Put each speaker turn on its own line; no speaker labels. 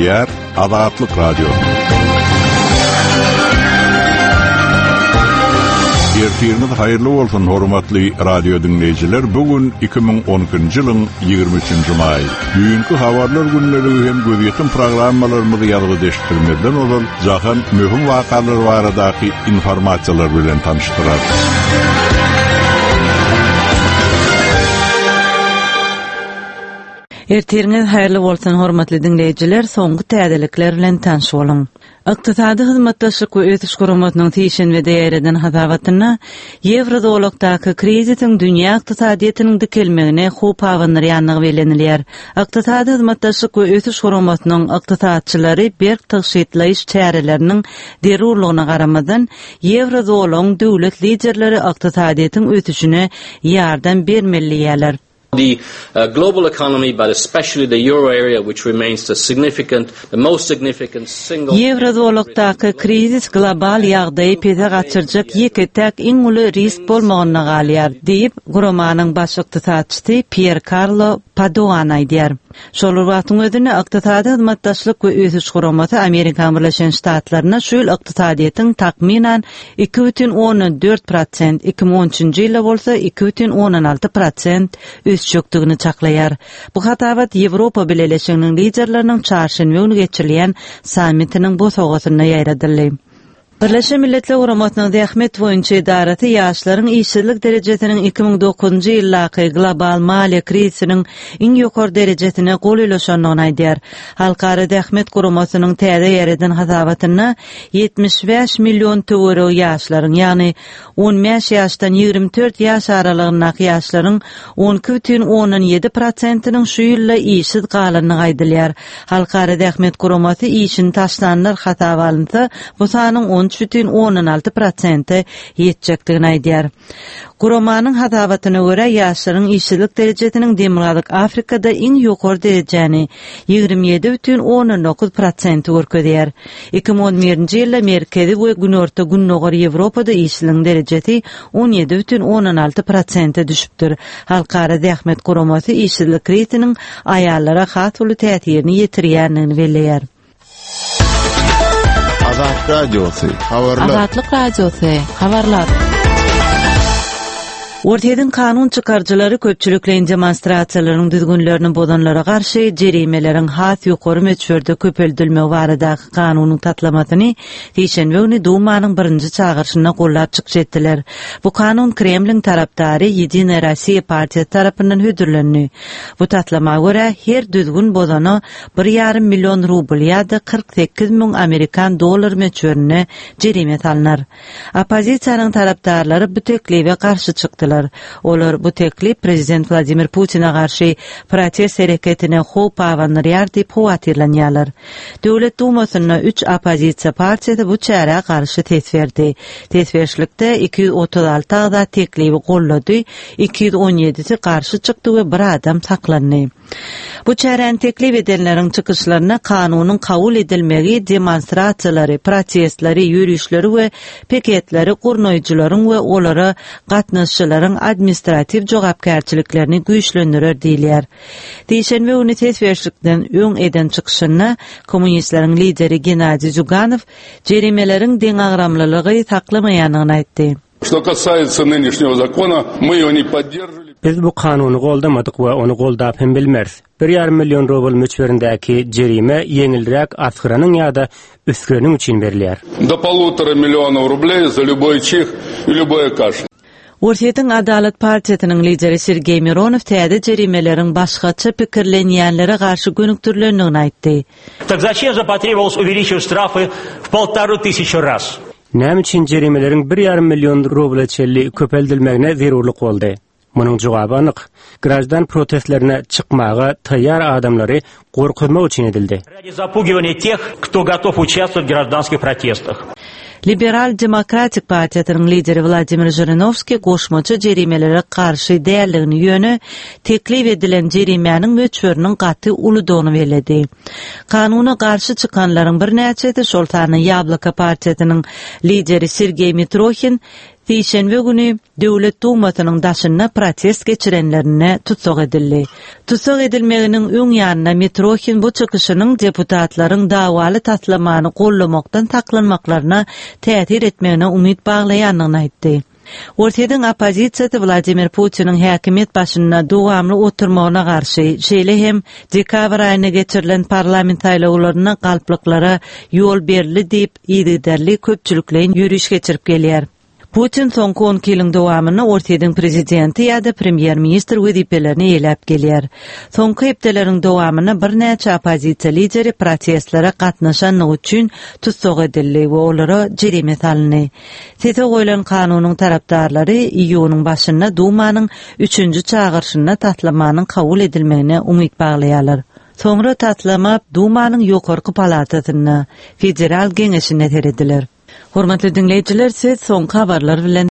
dinleýär Azatlyk Radio. Ertiriniz hayırlı bolsun hormatly radio dinleyijiler. Bugün 2012-nji ýylyň 23-nji maý. Bugünkü habarlar günleri hem gözetim programmalarymyzy ýazyp eşitdirmeden olan jahan möhüm wakalar baradaky informasiýalar bilen tanıştyrar.
Ertiriniz hayırlı bolsun hormatly dinleyijiler. Soňky täzelikler bilen tanış bolun. Iqtisadi hyzmatdaşlyk we ötüş guramatynyň tişin we değeriden hazawatyna Ýewrodolagdaky krizisiň dünýä yktysadyýetynyň dikelmegine hop awanyrýanlygy belenilýär. Iqtisadi hyzmatdaşlyk we ötüş guramatynyň yktysadçylary berk taşytlaýyş çäreleriniň derurlygyna garamadan Ýewrodolagyň döwlet liderleri yktysadyýetyň ötüşine ýardam bermelidirler.
The global economy, but especially the euro area, which remains the most significant single.
Ýewrodolagdaky krizis global ýagdaýy pede gaçyrjak ýeketek iň uly risk bolmagyna galýar, diýip Guromanyň baş yktysadçysy Pier Carlo Padoan aýdýar. Şol wagtyň özüne ykdysady hyzmatdaşlyk we ötüş guramaty Amerika Birleşen Ştatlaryna şu ýyl ykdysadyýetyň takminan 2,4%, 2013-nji ýylda bolsa 2,16% ösçükdigini çaklaýar. Bu hatawat Ýewropa Birleşiginiň liderleriniň çarşynba günü geçirilýän sammitiniň bu sogasyna ýaýradyldy. Birleşen Milletler Guramatynyň Dähmet boýunça idaraty ýaşlaryň işsizlik derejesiniň 2009-njy ýyllaky global maliýe krizisiniň iň ýokary derejesine gol ulaşanyny aýdýar. Halkara Dähmet Guramatynyň täze ýerden hazawatyna 75 million töwere ýaşlaryň, ýani 15 ýaşdan 24 ýaş aralygyndaky ýaşlaryň 12,17%-nyň şu ýylda işsiz galynyny aýdylýar. Halkara Dähmet Guramaty işini taşlanlar hatawalynsa bu sanyň 13,16% ýetjekdigini aýdýar. Guromanyň hazawatyna görä ýaşlaryň işsizlik derejesiniň Demokratik Afrikada iň ýokary derejeni 27,19% görkezýär. 2011-nji ýylda merkezi we günorta günnogary Ýewropada işsizlik derejesi 17,16% düşüpdir. Halkara Dähmet Guramaty işsizlik krizisiniň aýallara has uly täsirini ýetirýändigini belläýär.
Azatlyk radiosu, habarlar.
Azatlyk radiosu, habarlar. Ortadan kanun çıkarcıları köpçülüklerin demonstrasiyalarının düzgünlerinin bodanlara karşı cerimelerin has ýokary meçherde köpeldilme baradaky kanunyň tatlamasyny Tişenbe günü Dumanyň birinji çağırşyna gollap çykjetdiler. Bu kanun Kremlin tarapdary Ýedine Rossiýa partiýasy tarapyndan hödürlenýär. Bu tatlama görä her düzgün bodana 1,5 million rubl ýa-da 48 000 Amerikan dollar meçhörine jerime salynar. Opozisiýanyň tarapdarlary bu teklipe karşı çykdylar. Olar bu teklip Prezident Vladimir Putin'e karşı protest hareketine hop awanyrýar diýip howatirlanýarlar. Döwlet Dumasyna 3 opozisiýa partiýasy bu çäre karşı tes berdi. Tesberişlikde 236 da teklibi gollady, 217-si karşı çykdy we bir adam saklandy. Bu çären teklip edenleriň çykyşlaryna kanunyň kabul edilmegi demonstrasiýalary, protestleri, ýürüýüşleri we piketleri gurnoýjylaryň we olara gatnaşçylaryň administrativ jogapkärçiliklerini güýçlendirer diýilýär. Tişenbe günü tesberişlikden öň eden çykyşyna kommunistleriň lideri Gennadiy Zyuganov jerimelerin deň agramlylygy taklamaýanyny aýtdy.
Что касается нынешнего закона, мы его не поддерживали.
Biz bu kanuny goldamadyk we onu goldap hem bilmeriz. 1,5 million rubl meçhörindäki jerime yeňildirek asgyranyň ýa-da üsküreniň üçin berilýär.
До 1,5 миллиона рублей за любой чих и любое кашль.
Ortadan Adalet Partiýasynyň lideri Sergey Mironov täze jerimelerin başgaça pikirlenýänlere garşy gönükdirlendigini aýtdy.
Так зачем же потребовалось увеличивать штрафы в 1500 раз?
Näme üçin jerimelerin 1,5 million rubl çelli köpeldilmegine zerurlyk boldy? Munyň jogaby anyk. Grajdan protestlerine çykmaga taýýar adamlary gorkutmak üçin edildi.
Ради запугивания тех, кто готов участвовать в гражданских протестах.
Liberal Demokratik Partiýasynyň lideri Vladimir Zhirinovskiy goşmaça jerimelere karşı däligini ýöne teklip edilen jerimäniň möçberiniň gaty uludygyny beledi. Kanuna karşı çıkanlaryň bir näçesi şol tany Yabloko Partiýasynyň lideri Sergey Mitrokhin Diýşenbe güni Döwlet Dumasynyň daşyna protest geçirenlerine tutsak edildi. Tutsak edilmeginiň öň ýanyna Mitrokin bu çykyşynyň deputatlaryň dawaly taslamany gollamakdan taklanmaklaryna täsir etmegine umyt baglaýanlygyny aýtdy. Ortadan opozisiýa Vladimir Putiniň häkimet başyna dowamly oturmagyna garşy şeýle hem dekabr aýyna geçirilen parlament saýlawlaryna galplyklara ýol berildi diýip ýygyderli köpçülikleň ýürüş geçirip gelýär. Putin soňky 10 ýylyň dowamyny ortadan prezidenti ýa-da premier ministr wezipelerini eýläp gelýär. Soňky hepdeleriň dowamyny bir näçe opozisiýa lideri protestlara gatnaşanlygy üçin tutsak edildi we olara jerime salyndy. Sete goýulan kanunyň tarapdarlary iýunyň başyna Dumanyň 3-nji çağırşyna tatlamanyň kabul edilmegine umyt baglaýarlar. Soňra tatlama Dumanyň ýokarky palatasyna, federal geňeşine terediler. Hormatly dinleýijiler, siz soňky habarlar bilen